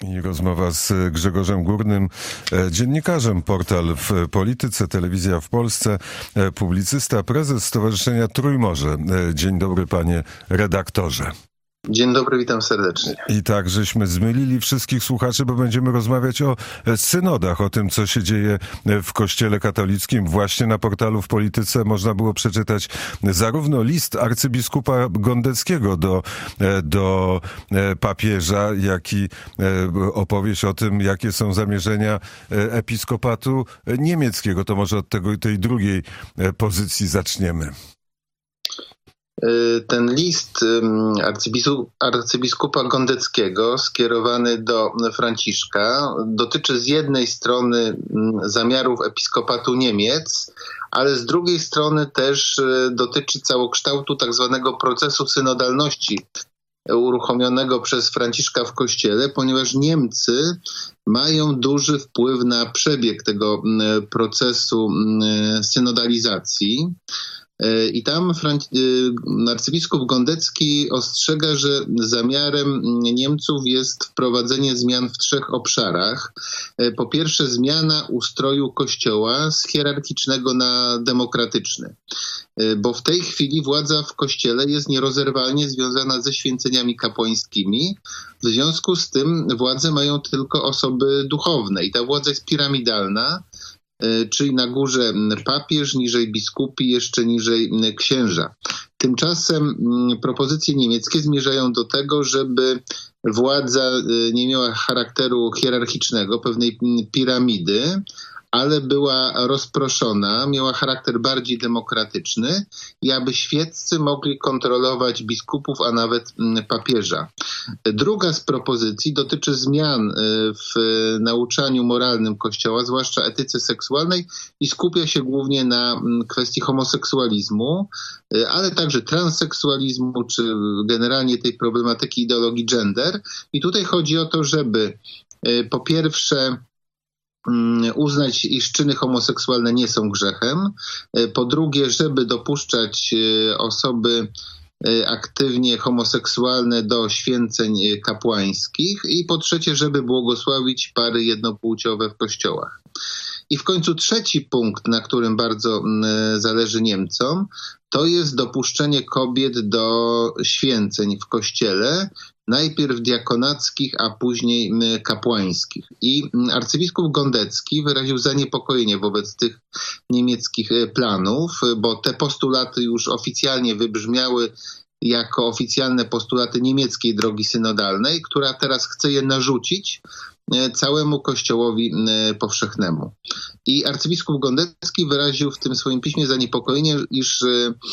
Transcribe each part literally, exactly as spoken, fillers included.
I rozmowa z Grzegorzem Górnym, dziennikarzem, portal w polityce, telewizja w Polsce, publicysta, prezes Stowarzyszenia Trójmorze. Dzień dobry, panie redaktorze. Dzień dobry, witam serdecznie. I tak, żeśmy zmylili wszystkich słuchaczy, bo będziemy rozmawiać o synodach, o tym, co się dzieje w Kościele katolickim. Właśnie na portalu w polityce można było przeczytać zarówno list arcybiskupa Gondeckiego do, do papieża, jak i opowieść o tym, jakie są zamierzenia episkopatu niemieckiego. To może od tego, tej drugiej pozycji zaczniemy. Ten list arcybiskupa Gondeckiego skierowany do Franciszka dotyczy z jednej strony zamiarów episkopatu Niemiec, ale z drugiej strony też dotyczy całokształtu tak zwanego procesu synodalności uruchomionego przez Franciszka w Kościele, ponieważ Niemcy mają duży wpływ na przebieg tego procesu synodalizacji. I tam arcybiskup Gondecki ostrzega, że zamiarem Niemców jest wprowadzenie zmian w trzech obszarach. Po pierwsze, zmiana ustroju Kościoła z hierarchicznego na demokratyczny. Bo w tej chwili władza w Kościele jest nierozerwalnie związana ze święceniami kapłańskimi. W związku z tym władzę mają tylko osoby duchowne i ta władza jest piramidalna, czyli na górze papież, niżej biskupi, jeszcze niżej księża. Tymczasem propozycje niemieckie zmierzają do tego, żeby władza nie miała charakteru hierarchicznego, pewnej piramidy, ale była rozproszona, miała charakter bardziej demokratyczny i aby świeccy mogli kontrolować biskupów, a nawet papieża. Druga z propozycji dotyczy zmian w nauczaniu moralnym Kościoła, zwłaszcza etyce seksualnej, i skupia się głównie na kwestii homoseksualizmu, ale także transseksualizmu, czy generalnie tej problematyki ideologii gender. I tutaj chodzi o to, żeby po pierwsze uznać, iż czyny homoseksualne nie są grzechem. Po drugie, żeby dopuszczać osoby aktywnie homoseksualne do święceń kapłańskich. I po trzecie, żeby błogosławić pary jednopłciowe w kościołach. I w końcu trzeci punkt, na którym bardzo zależy Niemcom, to jest dopuszczenie kobiet do święceń w kościele, najpierw diakonackich, a później kapłańskich. I arcybiskup Gondecki wyraził zaniepokojenie wobec tych niemieckich planów, bo te postulaty już oficjalnie wybrzmiały jako oficjalne postulaty niemieckiej drogi synodalnej, która teraz chce je narzucić całemu Kościołowi powszechnemu. I arcybiskup Gondecki wyraził w tym swoim piśmie zaniepokojenie, iż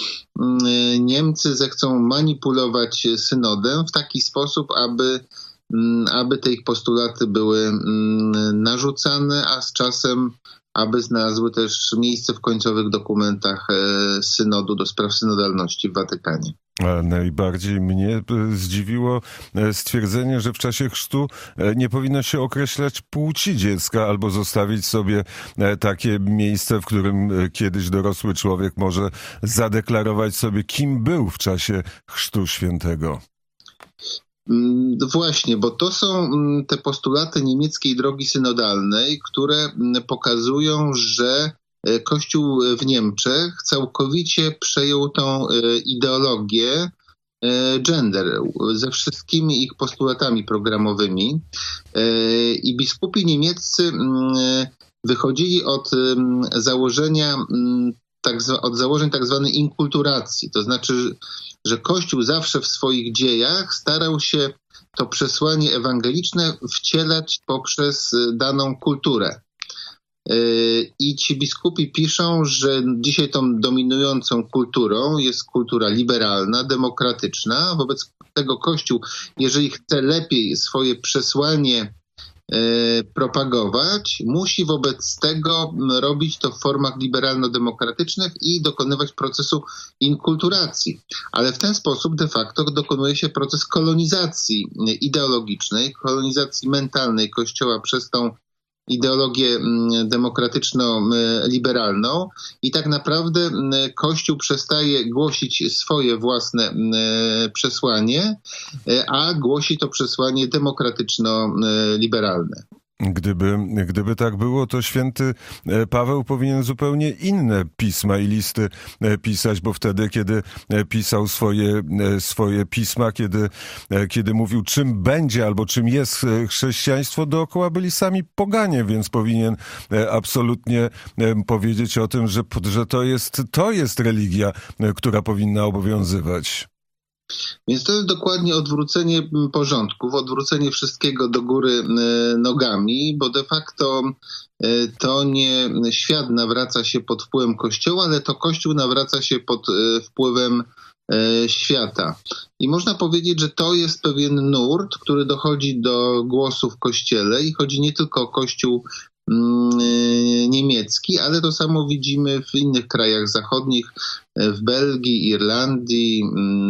Niemcy zechcą manipulować synodem w taki sposób, aby, aby te ich postulaty były narzucane, a z czasem aby znalazły też miejsce w końcowych dokumentach synodu do spraw synodalności w Watykanie. A najbardziej mnie zdziwiło stwierdzenie, że w czasie chrztu nie powinno się określać płci dziecka albo zostawić sobie takie miejsce, w którym kiedyś dorosły człowiek może zadeklarować sobie, kim był w czasie chrztu świętego. Właśnie, bo to są te postulaty niemieckiej drogi synodalnej, które pokazują, że Kościół w Niemczech całkowicie przejął tą ideologię gender ze wszystkimi ich postulatami programowymi i biskupi niemieccy wychodzili od założenia tak, od założeń tak zwanej inkulturacji, to znaczy, że Kościół zawsze w swoich dziejach starał się to przesłanie ewangeliczne wcielać poprzez daną kulturę. I ci biskupi piszą, że dzisiaj tą dominującą kulturą jest kultura liberalna, demokratyczna. Wobec tego Kościół, jeżeli chce lepiej swoje przesłanie propagować, musi wobec tego robić to w formach liberalno-demokratycznych i dokonywać procesu inkulturacji. Ale w ten sposób de facto dokonuje się proces kolonizacji ideologicznej, kolonizacji mentalnej Kościoła przez tą ideologię demokratyczno-liberalną i tak naprawdę Kościół przestaje głosić swoje własne przesłanie, a głosi to przesłanie demokratyczno-liberalne. Gdyby, gdyby tak było, to święty Paweł powinien zupełnie inne pisma i listy pisać, bo wtedy, kiedy pisał swoje, swoje pisma, kiedy, kiedy mówił, czym będzie albo czym jest chrześcijaństwo, dookoła byli sami poganie, więc powinien absolutnie powiedzieć o tym, że, że to jest, to jest religia, która powinna obowiązywać. Więc to jest dokładnie odwrócenie porządków, odwrócenie wszystkiego do góry nogami, bo de facto to nie świat nawraca się pod wpływem Kościoła, ale to Kościół nawraca się pod wpływem świata. I można powiedzieć, że to jest pewien nurt, który dochodzi do głosu w Kościele i chodzi nie tylko o Kościół niemiecki, ale to samo widzimy w innych krajach zachodnich, w Belgii, Irlandii,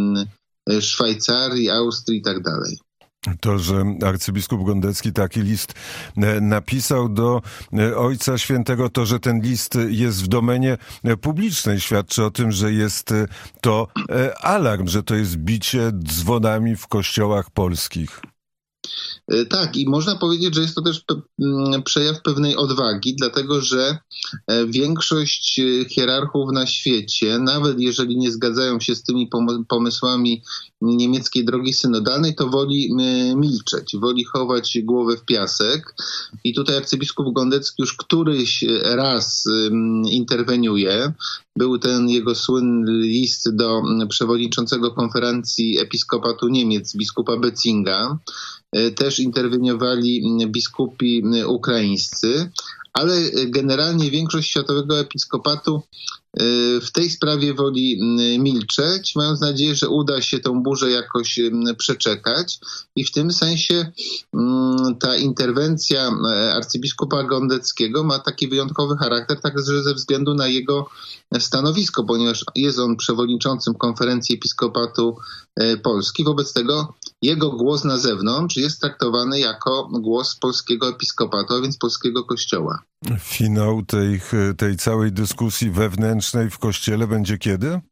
Szwajcarii, Austrii i tak dalej. To, że arcybiskup Gondecki taki list napisał do Ojca Świętego, to, że ten list jest w domenie publicznej, świadczy o tym, że jest to alarm, że to jest bicie dzwonami w kościołach polskich. Tak, i można powiedzieć, że jest to też pe- przejaw pewnej odwagi, dlatego że większość hierarchów na świecie, nawet jeżeli nie zgadzają się z tymi pom- pomysłami niemieckiej drogi synodalnej, to woli milczeć, woli chować głowę w piasek. I tutaj arcybiskup Gondecki już któryś raz interweniuje. Był ten jego słynny list do przewodniczącego konferencji episkopatu Niemiec, biskupa Betzinga. Też interweniowali biskupi ukraińscy, ale generalnie większość światowego episkopatu w tej sprawie woli milczeć, mając nadzieję, że uda się tę burzę jakoś przeczekać i w tym sensie ta interwencja arcybiskupa Gondeckiego ma taki wyjątkowy charakter, także ze względu na jego stanowisko, ponieważ jest on przewodniczącym konferencji episkopatu Polski. Wobec tego jego głos na zewnątrz jest traktowany jako głos polskiego episkopatu, a więc polskiego kościoła. Finał tej, tej całej dyskusji wewnętrznej w Kościele będzie kiedy?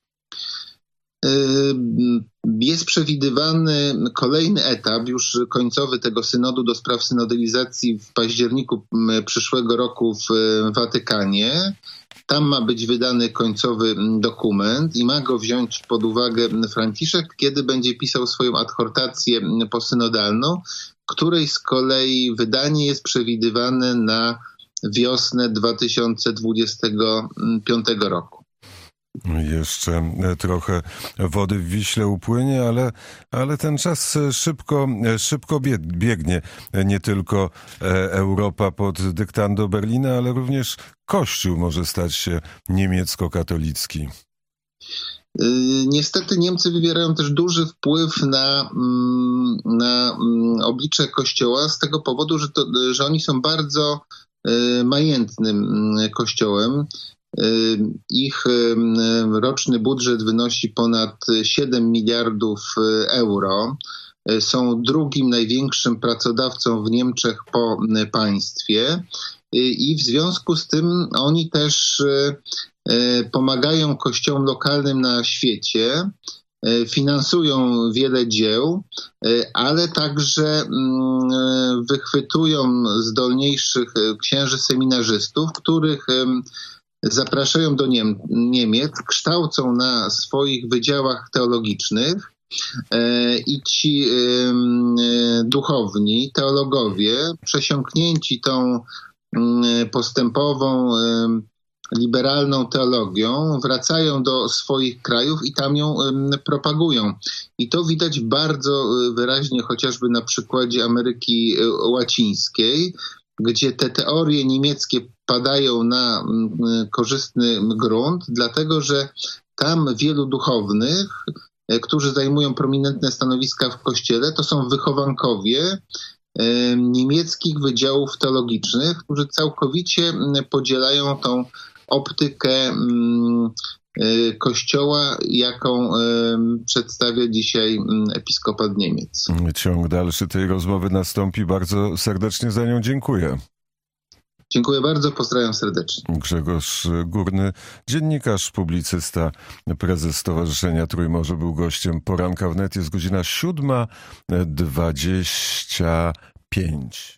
Jest przewidywany kolejny etap, już końcowy tego synodu do spraw synodalizacji w październiku przyszłego roku w Watykanie. Tam ma być wydany końcowy dokument i ma go wziąć pod uwagę Franciszek, kiedy będzie pisał swoją adhortację posynodalną, której z kolei wydanie jest przewidywane na wiosnę dwa tysiące dwudziestego piątego roku. Jeszcze trochę wody w Wiśle upłynie, ale, ale ten czas szybko, szybko biegnie. Nie tylko Europa pod dyktando Berlina, ale również Kościół może stać się niemiecko-katolicki. Niestety Niemcy wywierają też duży wpływ na, na oblicze Kościoła z tego powodu, że, to, że oni są bardzo majętnym kościołem. Ich roczny budżet wynosi ponad siedem miliardów euro. Są drugim największym pracodawcą w Niemczech po państwie i w związku z tym oni też pomagają kościołom lokalnym na świecie, finansują wiele dzieł, ale także wychwytują zdolniejszych księży seminarzystów, których zapraszają do Niem- Niemiec, kształcą na swoich wydziałach teologicznych i ci duchowni, teologowie, przesiąknięci tą postępową, liberalną teologią, wracają do swoich krajów i tam ją propagują. I to widać bardzo wyraźnie chociażby na przykładzie Ameryki Łacińskiej, gdzie te teorie niemieckie padają na korzystny grunt, dlatego że tam wielu duchownych, którzy zajmują prominentne stanowiska w kościele, to są wychowankowie niemieckich wydziałów teologicznych, którzy całkowicie podzielają tą optykę Kościoła, jaką przedstawia dzisiaj episkopat Niemiec. Ciąg dalszy tej rozmowy nastąpi. Bardzo serdecznie za nią dziękuję. Dziękuję bardzo, pozdrawiam serdecznie. Grzegorz Górny, dziennikarz, publicysta, prezes Stowarzyszenia Trójmorze, był gościem Poranka Wnet. Jest godzina siódma dwadzieścia pięć.